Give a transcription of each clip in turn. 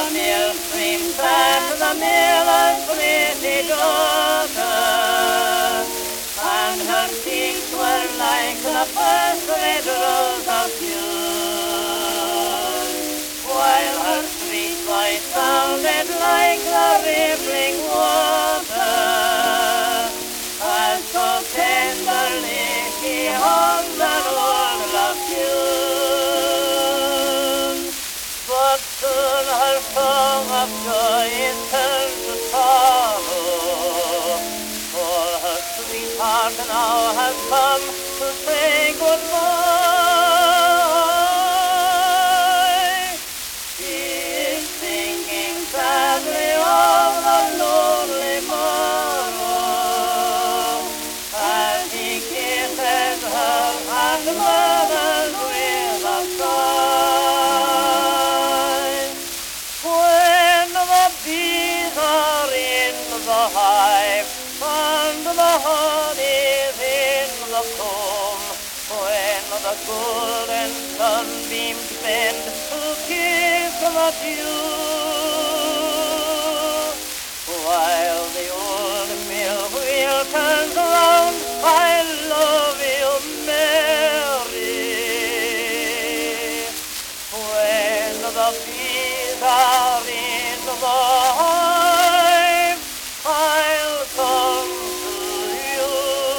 mill streams and the miller's pretty daughter, and her cheeks were like the first red rose of June, while her sweet voice sounded like the rippling water, as so tenderly she hummed an old love tune. But soon her song of joy is turned to sorrow, for her sweetheart now has come to say goodbye. She is thinking sadly of the lonely morrow, as he kisses her and murmurs with a sigh. When the bees are in the hive and the honey's in the comb, when the golden sunbeams bend to kiss the dew, while the old mill wheel turns round, I love you, Mary. When the bees are in the hive, I'll come to you.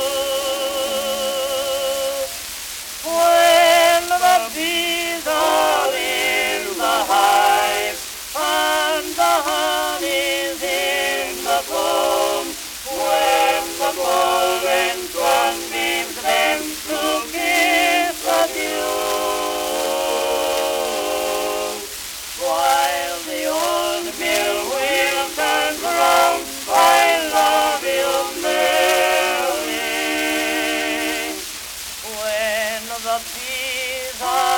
When the bees are in the hive and the honey's in the comb, when the golden sunbeams bend to kiss the dew, while the old mill wheel turns round, I love you, Mary. When the bees are